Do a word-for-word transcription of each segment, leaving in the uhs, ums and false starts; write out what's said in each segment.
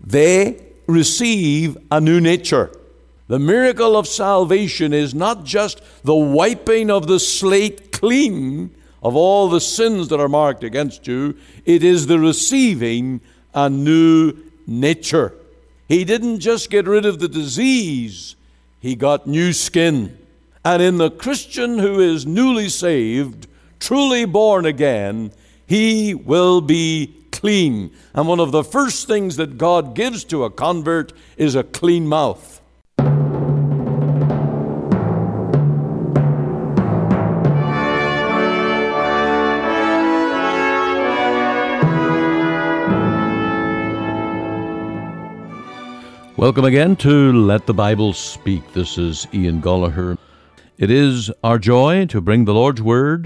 they receive a new nature. The miracle of salvation is not just the wiping of the slate clean of all the sins that are marked against you. It is the receiving a new nature. He didn't just get rid of the disease, he got new skin. And in the Christian who is newly saved, truly born again, he will be clean. And one of the first things that God gives to a convert is a clean mouth. Welcome again to Let the Bible Speak. This is Ian Gollaher. It is our joy to bring the Lord's Word,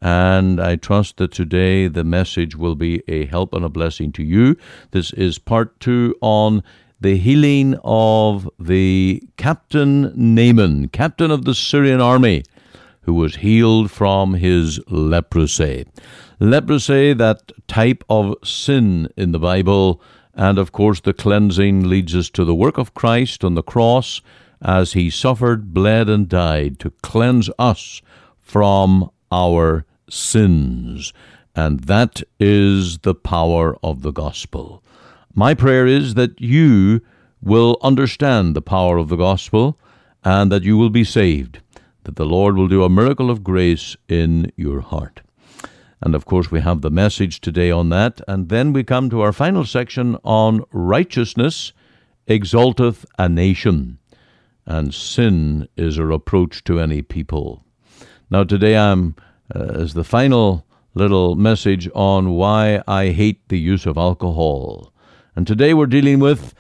and I trust that today the message will be a help and a blessing to you. This is part two on the healing of the Captain Naaman, captain of the Syrian army, who was healed from his leprosy. Leprosy, that type of sin in the Bible. And of course, the cleansing leads us to the work of Christ on the cross as he suffered, bled, and died to cleanse us from our sins. And that is the power of the gospel. My prayer is that you will understand the power of the gospel and that you will be saved, that the Lord will do a miracle of grace in your heart. And of course, we have the message today on that. And then we come to our final section on righteousness exalteth a nation, and sin is a reproach to any people. Now, today I'm, uh, as the final little message on why I hate the use of alcohol. And today we're dealing with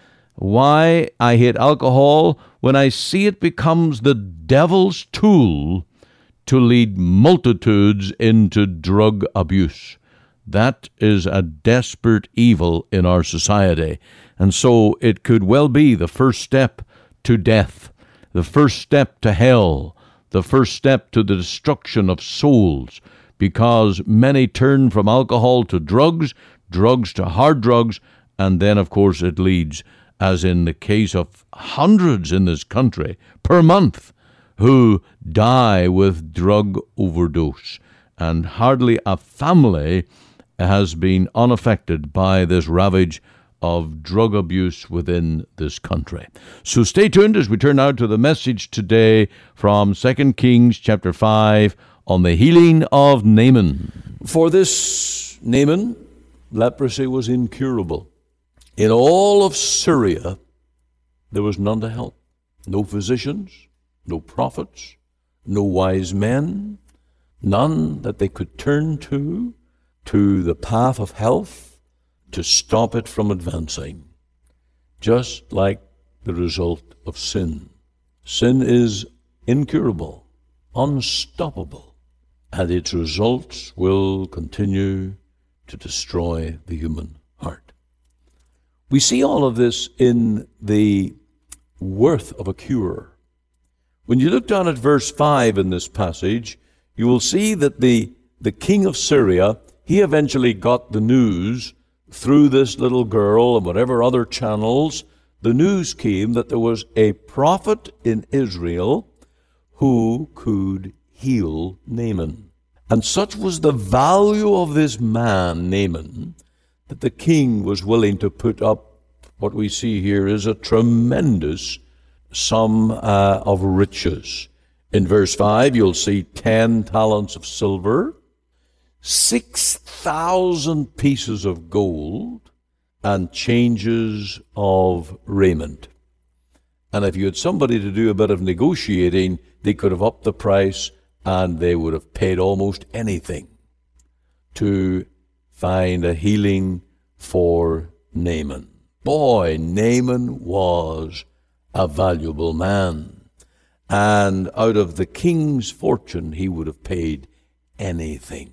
why I hate alcohol when I see it becomes the devil's tool to lead multitudes into drug abuse. That is a desperate evil in our society. And so it could well be the first step to death, the first step to hell, the first step to the destruction of souls, because many turn from alcohol to drugs, drugs to hard drugs, and then, of course, it leads, as in the case of hundreds in this country per month, who die with drug overdose, and hardly a family has been unaffected by this ravage of drug abuse within this country. So stay tuned as we turn now to the message today from Second Kings chapter five on the healing of Naaman. For this Naaman, leprosy was incurable. In all of Syria, there was none to help. No physicians, no prophets, no wise men, none that they could turn to, to the path of health, to stop it from advancing. Just like the result of sin. Sin is incurable, unstoppable, and its results will continue to destroy the human heart. We see all of this in the worth of a cure. When you look down at verse five in this passage, you will see that the, the king of Syria, he eventually got the news through this little girl and whatever other channels. The news came that there was a prophet in Israel who could heal Naaman. And such was the value of this man, Naaman, that the king was willing to put up what we see here is a tremendous sum uh, of riches. In verse five, you'll see ten talents of silver, six thousand pieces of gold, and changes of raiment. And if you had somebody to do a bit of negotiating, they could have upped the price, and they would have paid almost anything to find a healing for Naaman. Boy, Naaman was a valuable man. And out of the king's fortune, he would have paid anything.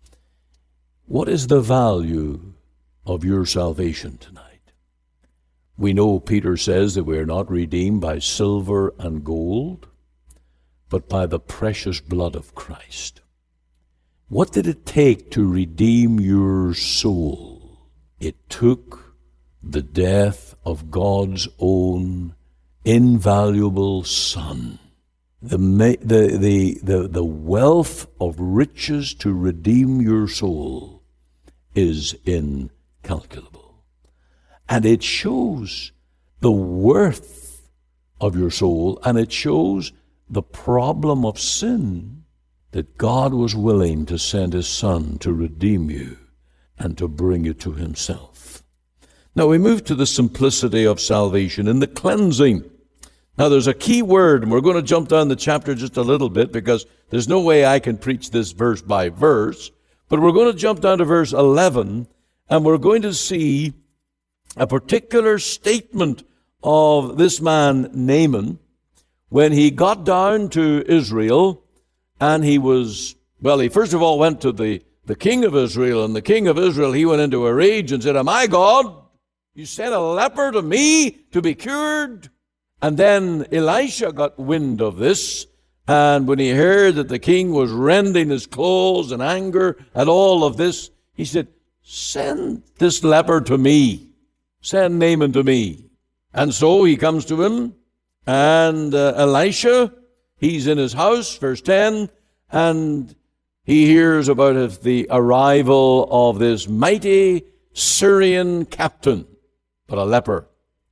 What is the value of your salvation tonight? We know Peter says that we are not redeemed by silver and gold, but by the precious blood of Christ. What did it take to redeem your soul? It took the death of God's own invaluable Son. The, the, the, the, the wealth of riches to redeem your soul is incalculable. And it shows the worth of your soul, and it shows the problem of sin, that God was willing to send His Son to redeem you and to bring you to Himself. Now we move to the simplicity of salvation and the cleansing. Now there's a key word, and we're going to jump down the chapter just a little bit because there's no way I can preach this verse by verse, but we're going to jump down to verse eleven, and we're going to see a particular statement of this man Naaman when he got down to Israel, and he was, well, he first of all went to the, the king of Israel, and the king of Israel, he went into a rage and said, "Am I God? You sent a leper to me to be cured?" And then Elisha got wind of this, and when he heard that the king was rending his clothes in anger at all of this, he said, "Send this leper to me. Send Naaman to me." And so he comes to him, and uh, Elisha, he's in his house, verse ten, and he hears about the arrival of this mighty Syrian captain, but a leper.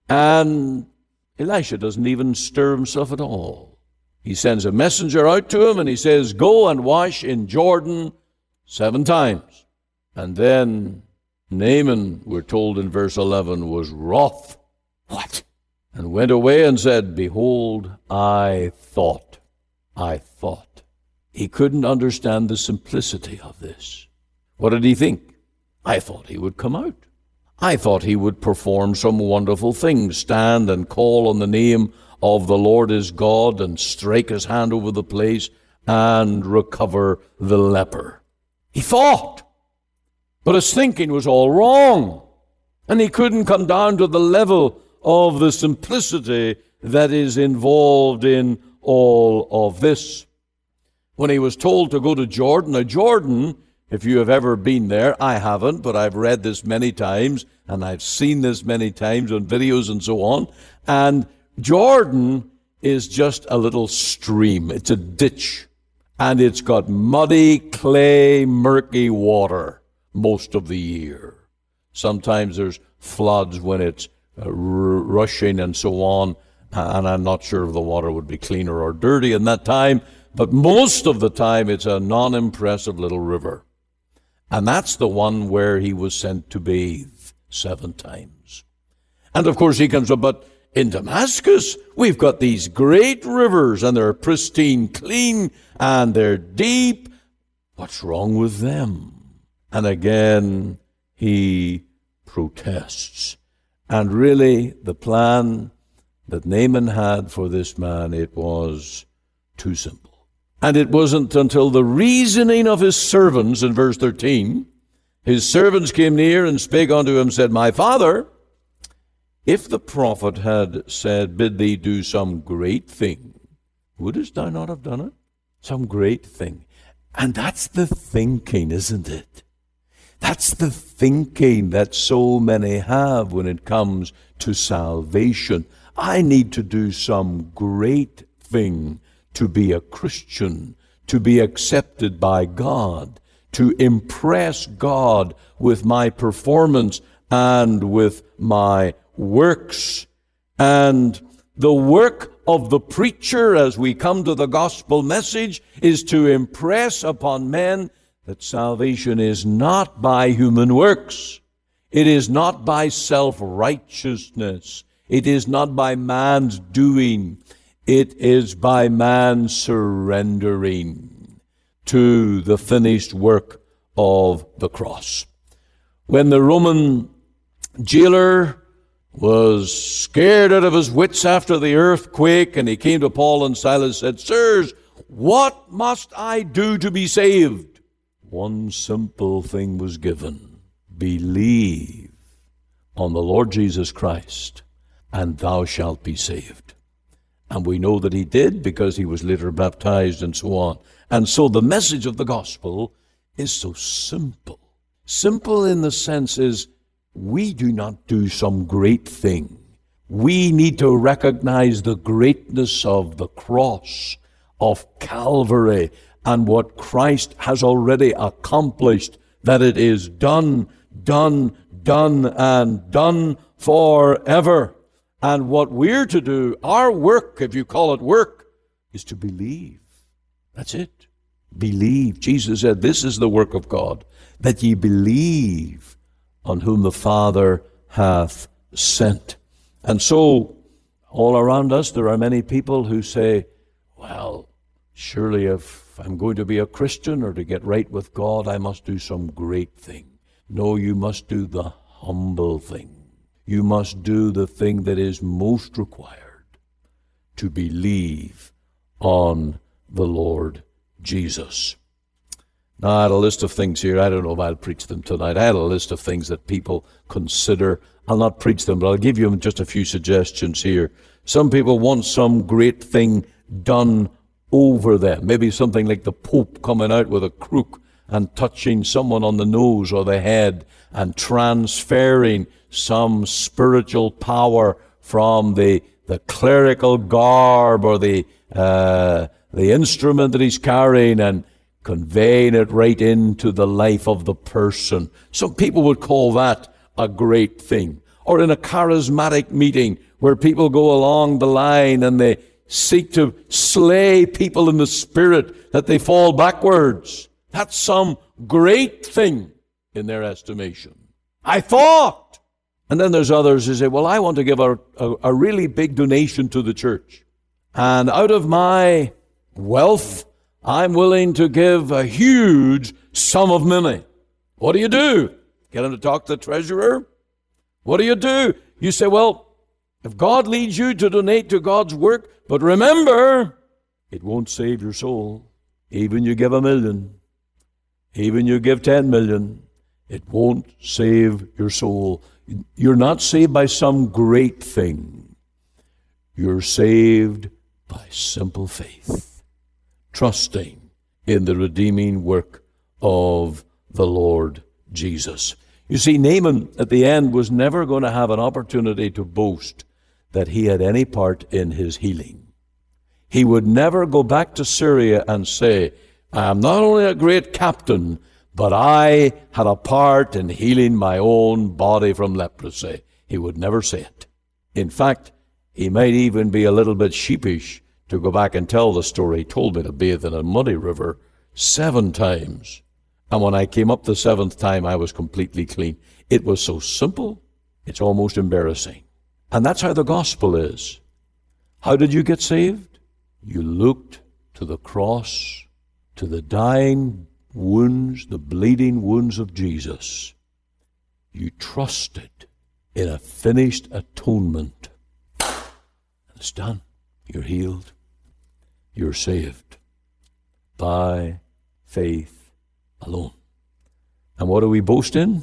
And Elisha doesn't even stir himself at all. He sends a messenger out to him, and he says, "Go and wash in Jordan seven times." And then Naaman, we're told in verse eleven, was wroth. What? And went away and said, "Behold, I thought, I thought." He couldn't understand the simplicity of this. What did he think? I thought he would come out. I thought he would perform some wonderful thing, stand and call on the name of the Lord his God and strike his hand over the place and recover the leper. He thought, but his thinking was all wrong, and he couldn't come down to the level of the simplicity that is involved in all of this. When he was told to go to Jordan, now Jordan, if you have ever been there, I haven't, but I've read this many times, and I've seen this many times on videos and so on, and Jordan is just a little stream. It's a ditch, and it's got muddy, clay, murky water most of the year. Sometimes there's floods when it's uh, r- rushing and so on, and I'm not sure if the water would be cleaner or dirty in that time, but most of the time it's a non-impressive little river. And that's the one where he was sent to bathe seven times. And of course he comes up, but in Damascus, we've got these great rivers, and they're pristine, clean, and they're deep. What's wrong with them? And again, he protests. And really, the plan that Naaman had for this man, it was too simple. And it wasn't until the reasoning of his servants, in verse thirteen, his servants came near and spake unto him, said, "My father, if the prophet had said, Bid thee do some great thing, wouldest thou not have done it?" Some great thing. And that's the thinking, isn't it? That's the thinking that so many have when it comes to salvation. I need to do some great thing to be a Christian, to be accepted by God, to impress God with my performance and with my works. And the work of the preacher, as we come to the gospel message, is to impress upon men that salvation is not by human works. It is not by self-righteousness. It is not by man's doing. It is by man surrendering to the finished work of the cross. When the Roman jailer was scared out of his wits after the earthquake, and he came to Paul and Silas and said, "Sirs, what must I do to be saved?" One simple thing was given: believe on the Lord Jesus Christ, and thou shalt be saved. And we know that he did, because he was later baptized and so on. And so the message of the gospel is so simple. Simple in the sense is, we do not do some great thing. We need to recognize the greatness of the cross of Calvary and what Christ has already accomplished, that it is done, done, done, and done forever. And what we're to do, our work, if you call it work, is to believe. That's it. Believe. Jesus said, this is the work of God, that ye believe on whom the Father hath sent. And so, all around us, there are many people who say, well, surely if I'm going to be a Christian or to get right with God, I must do some great thing. No, you must do the humble thing. You must do the thing that is most required, to believe on the Lord Jesus. Now, I had a list of things here. I don't know if I'll preach them tonight. I had a list of things that people consider. I'll not preach them, but I'll give you just a few suggestions here. Some people want some great thing done over them. Maybe something like the Pope coming out with a crook and touching someone on the nose or the head and transferring some spiritual power from the, the clerical garb or the, uh, the instrument that he's carrying and conveying it right into the life of the person. Some people would call that a great thing. Or in a charismatic meeting where people go along the line and they seek to slay people in the spirit that they fall backwards. That's some great thing in their estimation. I thought. And then there's others who say, well, I want to give a, a, a really big donation to the church. And out of my wealth, I'm willing to give a huge sum of money. What do you do? Get him to talk to the treasurer? What do you do? You say, well, if God leads you to donate to God's work, but remember, it won't save your soul. Even you give a million, even you give ten million, it won't save your soul. You're not saved by some great thing. You're saved by simple faith, trusting in the redeeming work of the Lord Jesus. You see, Naaman at the end was never going to have an opportunity to boast that he had any part in his healing. He would never go back to Syria and say, I am not only a great captain, but I had a part in healing my own body from leprosy. He would never say it. In fact, he might even be a little bit sheepish to go back and tell the story. He told me to bathe in a muddy river seven times. And when I came up the seventh time, I was completely clean. It was so simple, it's almost embarrassing. And that's how the gospel is. How did you get saved? You looked to the cross, to the dying wounds, the bleeding wounds of Jesus. You trusted in a finished atonement. It's done. You're healed. You're saved by faith alone. And what do we boast in?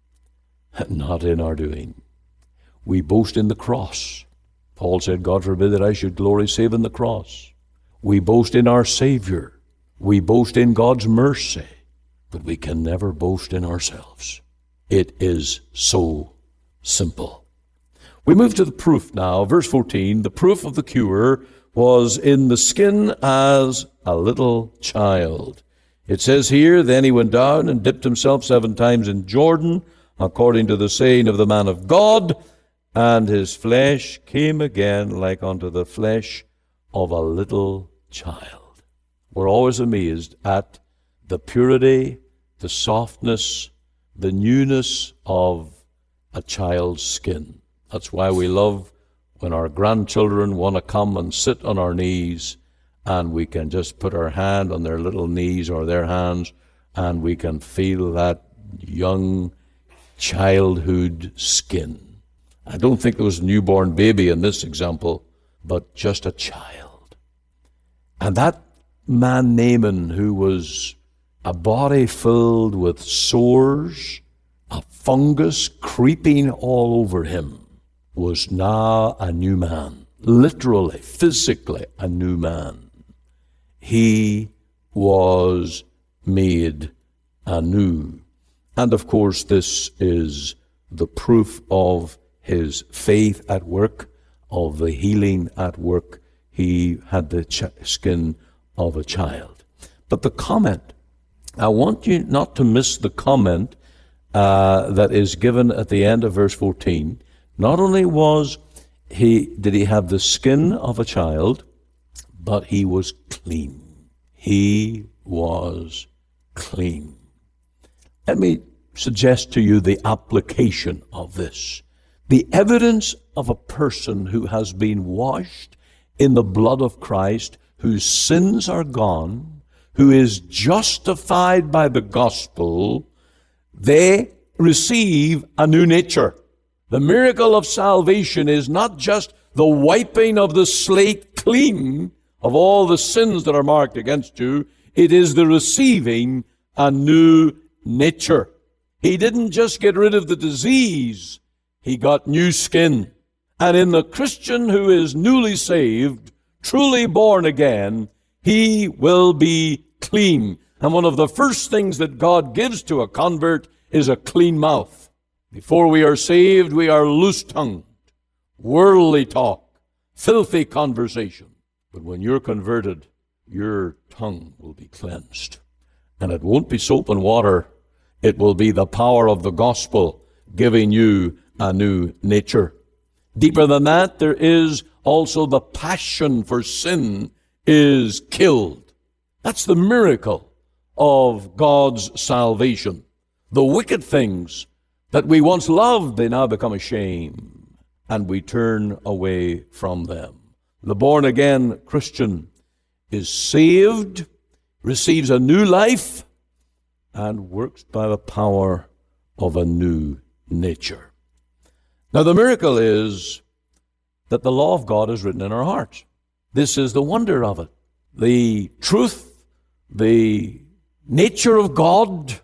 Not in our doing. We boast in the cross. Paul said, God forbid that I should glory save in the cross. We boast in our Savior. We boast in God's mercy. But we can never boast in ourselves. It is so simple. We move to the proof now. Verse fourteen, the proof of the cure was in the skin as a little child. It says here, then he went down and dipped himself seven times in Jordan, according to the saying of the man of God, and his flesh came again like unto the flesh of a little child. We're always amazed at the purity, the softness, the newness of a child's skin. That's why we love when our grandchildren want to come and sit on our knees and we can just put our hand on their little knees or their hands and we can feel that young childhood skin. I don't think there was a newborn baby in this example, but just a child. And that man Naaman, who was a body filled with sores, a fungus creeping all over him, was now a new man, literally, physically a new man. He was made anew. And of course, this is the proof of his faith at work. of the healing at work. He had the ch- skin of a child. But the comment, I want you not to miss the comment uh, that is given at the end of verse fourteen. Not only was he, did he have the skin of a child, but he was clean. He was clean. Let me suggest to you the application of this. The evidence of a person who has been washed in the blood of Christ, whose sins are gone, who is justified by the gospel, they receive a new nature. The miracle of salvation is not just the wiping of the slate clean of all the sins that are marked against you. It is the receiving a new nature. He didn't just get rid of the disease. He got new skin. And in the Christian who is newly saved, truly born again, he will be clean. And one of the first things that God gives to a convert is a clean mouth. Before we are saved, we are loose-tongued, worldly talk, filthy conversation. But when you're converted, your tongue will be cleansed. And it won't be soap and water. It will be the power of the gospel giving you a new nature. Deeper than that, there is also the passion for sin is killed. That's the miracle of God's salvation. The wicked things that we once loved, they now become a shame, and we turn away from them. The born-again Christian is saved, receives a new life, and works by the power of a new nature. Now, the miracle is that the law of God is written in our hearts. This is the wonder of it. The truth, the nature of God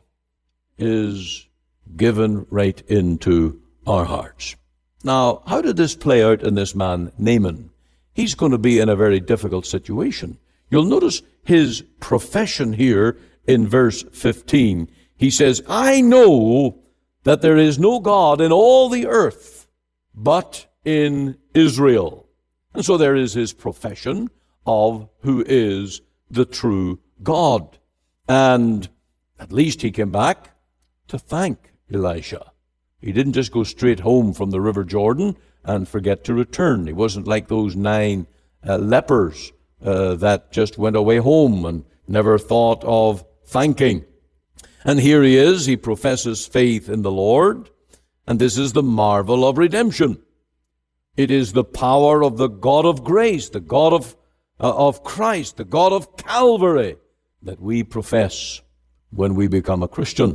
is given right into our hearts. Now, how did this play out in this man, Naaman? He's going to be in a very difficult situation. You'll notice his profession here in verse fifteen. He says, I know that there is no God in all the earth but in Israel. And so there is his profession of who is the true God. And at least he came back to thank Elisha. He didn't just go straight home from the River Jordan and forget to return. He wasn't like those nine uh, lepers uh, that just went away home and never thought of thanking. And here he is, he professes faith in the Lord, and this is the marvel of redemption. It is the power of the God of grace, the God of, uh, of Christ, the God of Calvary, that we profess when we become a Christian.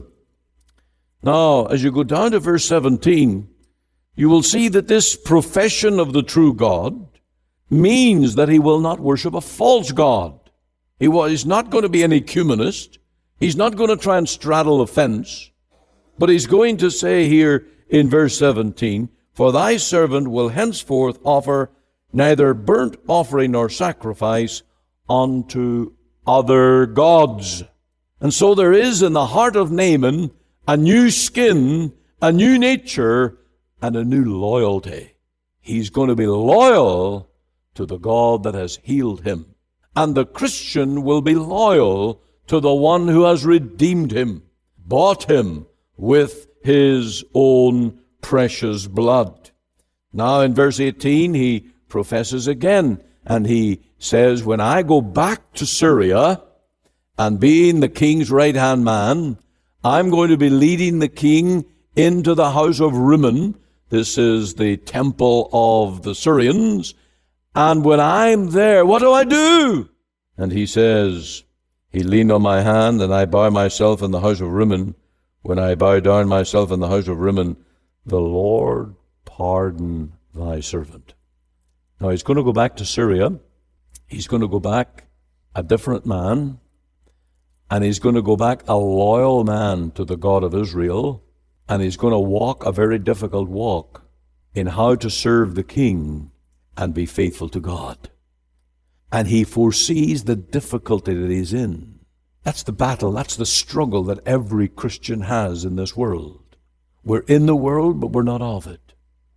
Now, as you go down to verse seventeen, you will see that this profession of the true God means that he will not worship a false God. He was not going to be an ecumenist. He's not going to try and straddle the fence. But he's going to say here in verse seventeen, for thy servant will henceforth offer neither burnt offering nor sacrifice unto other gods. And so there is in the heart of Naaman a new skin, a new nature, and a new loyalty. He's going to be loyal to the God that has healed him. And the Christian will be loyal to the one who has redeemed him, bought him with his own precious blood. Now in verse eighteen, he professes again, and he says, when I go back to Syria, and being the king's right-hand man, I'm going to be leading the king into the house of Rimmon. This is the temple of the Syrians. And when I'm there, what do I do? And he says, he leaned on my hand, and I bow myself in the house of Rimmon. When I bow down myself in the house of Rimmon, the Lord pardon thy servant. Now he's going to go back to Syria. He's going to go back a different man. And he's going to go back a loyal man to the God of Israel. And he's going to walk a very difficult walk in how to serve the king and be faithful to God. And he foresees the difficulty that he's in. That's the battle, that's the struggle that every Christian has in this world. We're in the world, but we're not of it.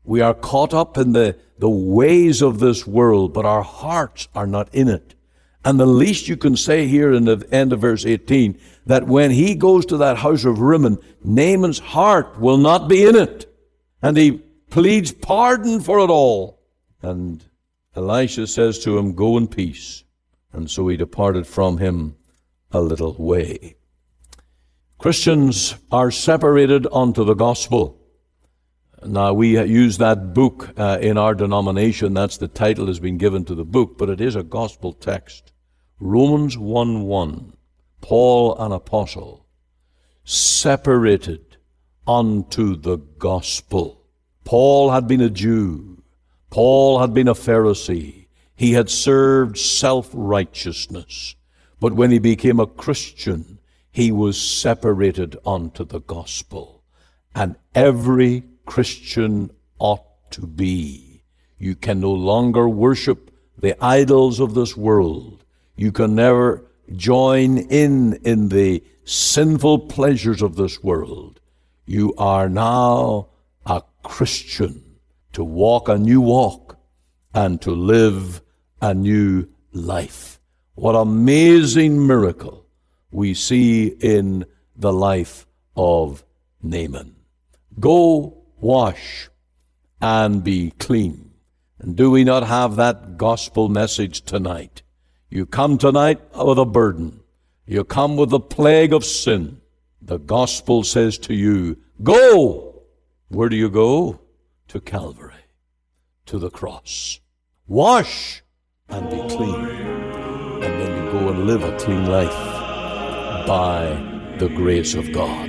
We are caught up in the, the ways of this world, but our hearts are not in it. And the least you can say here in the end of verse eighteen, that when he goes to that house of Rimmon, Naaman's heart will not be in it. And he pleads pardon for it all. And Elisha says to him, go in peace. And so he departed from him a little way. Christians are separated unto the gospel. Now, we use that book uh, in our denomination. That's the title has been given to the book, but it is a gospel text. Romans one one, Paul, an apostle, separated unto the gospel. Paul had been a Jew. Paul had been a Pharisee. He had served self-righteousness. But when he became a Christian, he was separated unto the gospel. And every Christian ought to be. You can no longer worship the idols of this world. You can never join in in the sinful pleasures of this world. You are now a Christian to walk a new walk and to live a new life. What amazing miracle we see in the life of Naaman. Go wash and be clean. And do we not have that gospel message tonight? You come tonight with a burden. You come with the plague of sin. The gospel says to you, go. Where do you go? To Calvary, to the cross. Wash and be clean. And then you go and live a clean life by the grace of God.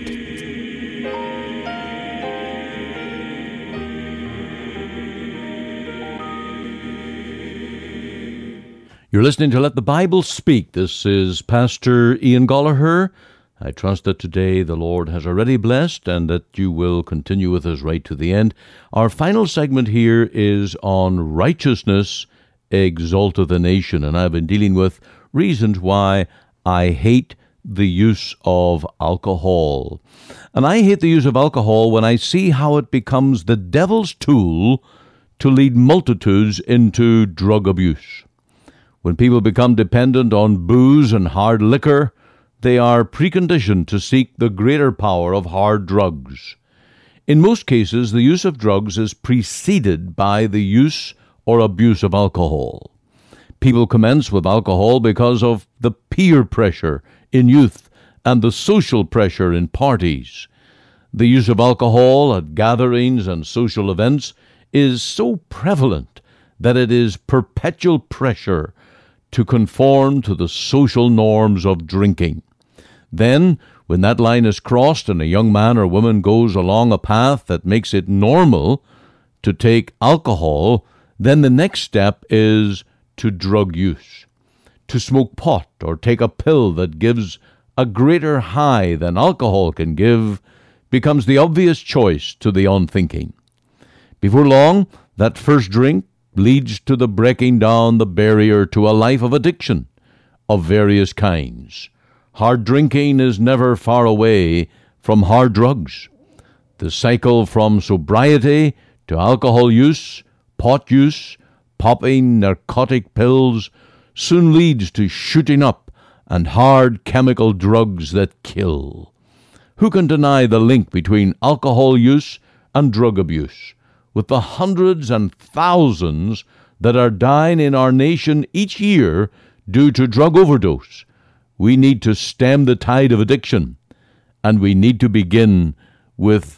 You're listening to Let the Bible Speak. This is Pastor Ian Gollaher. I trust that today the Lord has already blessed and that you will continue with us right to the end. Our final segment here is on righteousness exalteth a nation, and I've been dealing with reasons why I hate the use of alcohol. And I hate the use of alcohol when I see how it becomes the devil's tool to lead multitudes into drug abuse. When people become dependent on booze and hard liquor, they are preconditioned to seek the greater power of hard drugs. In most cases, the use of drugs is preceded by the use or abuse of alcohol. People commence with alcohol because of the peer pressure in youth and the social pressure in parties. The use of alcohol at gatherings and social events is so prevalent that it is perpetual pressure to conform to the social norms of drinking. Then, when that line is crossed and a young man or woman goes along a path that makes it normal to take alcohol, then the next step is to drug use. To smoke pot or take a pill that gives a greater high than alcohol can give becomes the obvious choice to the unthinking. Before long, that first drink leads to the breaking down the barrier to a life of addiction of various kinds. Hard drinking is never far away from hard drugs. The cycle from sobriety to alcohol use, pot use, popping narcotic pills soon leads to shooting up and hard chemical drugs that kill. Who can deny the link between alcohol use and drug abuse? With the hundreds and thousands that are dying in our nation each year due to drug overdose, we need to stem the tide of addiction, and we need to begin with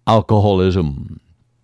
alcoholism.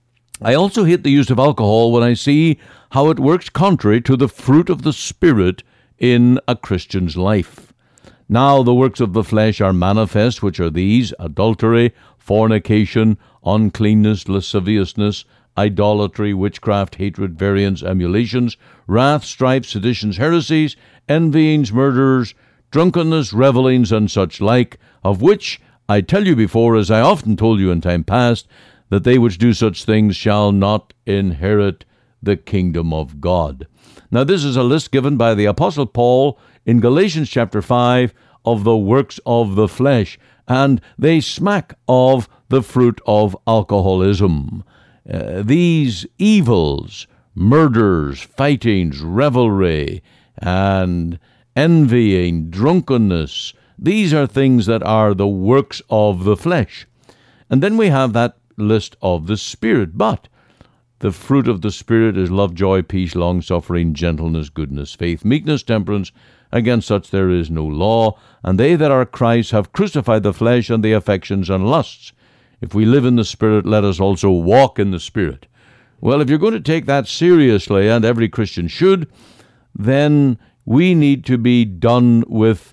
I also hate the use of alcohol when I see how it works contrary to the fruit of the Spirit in a Christian's life. Now the works of the flesh are manifest, which are these: adultery, fornication, uncleanness, lasciviousness, idolatry, witchcraft, hatred, variance, emulations, wrath, strife, seditions, heresies, envyings, murders, drunkenness, revellings, and such like, of which I tell you before, as I often told you in time past, that they which do such things shall not inherit the kingdom of God. Now this is a list given by the Apostle Paul in Galatians chapter five of the works of the flesh, and they smack of the fruit of alcoholism. uh, these evils, murders, fightings, revelry, and envying, drunkenness, these are things that are the works of the flesh. And then we have that list of the Spirit. But the fruit of the Spirit is love, joy, peace, long-suffering, gentleness, goodness, faith, meekness, temperance. Against such there is no law. And they that are Christ have crucified the flesh and the affections and lusts. If we live in the Spirit, let us also walk in the Spirit. Well, if you're going to take that seriously, and every Christian should, then we need to be done with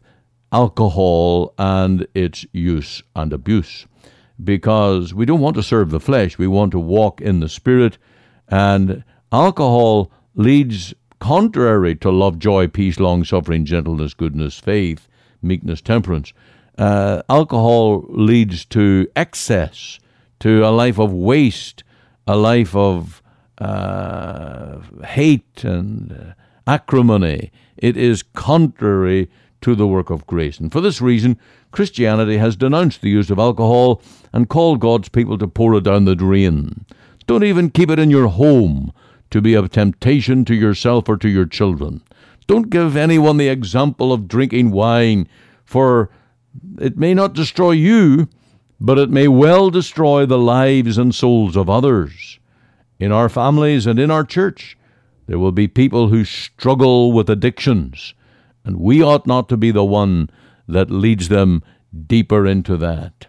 alcohol and its use and abuse, because we don't want to serve the flesh. We want to walk in the Spirit, and alcohol leads contrary to love, joy, peace, long-suffering, gentleness, goodness, faith, meekness, temperance. Uh, alcohol leads to excess, to a life of waste, a life of uh, hate and uh, acrimony. It is contrary to the work of grace. And for this reason, Christianity has denounced the use of alcohol and called God's people to pour it down the drain. Don't even keep it in your home to be a temptation to yourself or to your children. Don't give anyone the example of drinking wine, for it may not destroy you, but it may well destroy the lives and souls of others. In our families and in our church, there will be people who struggle with addictions, and we ought not to be the one that leads them deeper into that.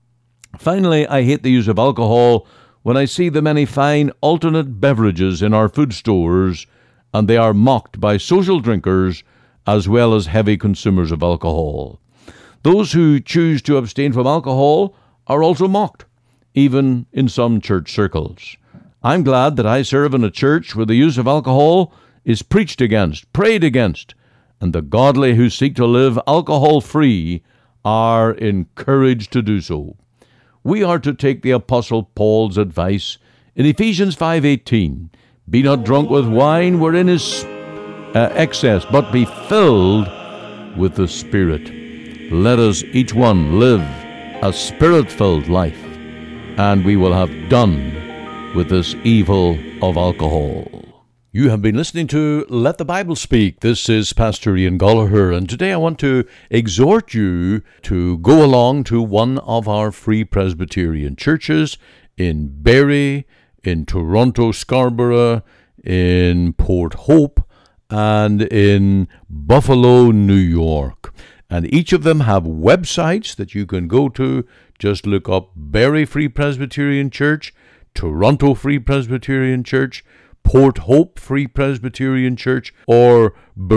Finally, I hate the use of alcohol when I see the many fine alternate beverages in our food stores, and they are mocked by social drinkers as well as heavy consumers of alcohol. Those who choose to abstain from alcohol are also mocked, even in some church circles. I'm glad that I serve in a church where the use of alcohol is preached against, prayed against, and the godly who seek to live alcohol-free are encouraged to do so. We are to take the Apostle Paul's advice in Ephesians five eighteen. Be not drunk with wine wherein is uh, excess, but be filled with the Spirit. Let us each one live a Spirit-filled life, and we will have done with this evil of alcohol. You have been listening to Let the Bible Speak. This is Pastor Ian Gallagher, and today I want to exhort you to go along to one of our Free Presbyterian churches in Barrie, in Toronto, Scarborough, in Port Hope, and in Buffalo, New York. And each of them have websites that you can go to. Just look up Barrie Free Presbyterian Church, Toronto Free Presbyterian Church, Port Hope Free Presbyterian Church, or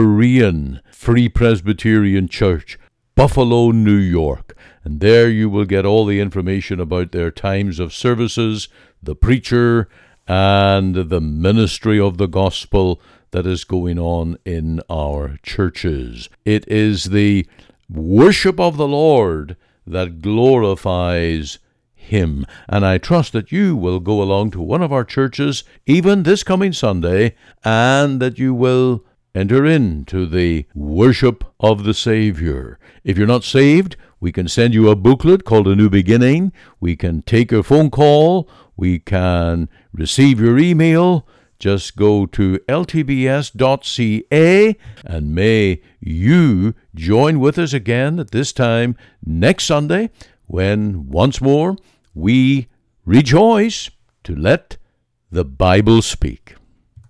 Berean Free Presbyterian Church, Buffalo, New York. And there you will get all the information about their times of services, the preacher, and the ministry of the gospel that is going on in our churches. It is the worship of the Lord that glorifies Him. And I trust that you will go along to one of our churches, even this coming Sunday, and that you will enter into the worship of the Savior. If you're not saved, we can send you a booklet called A New Beginning. We can take your phone call. We can receive your email. Just go to L T B S dot C A, and may you join with us again at this time next Sunday, when once more we rejoice to let the Bible speak.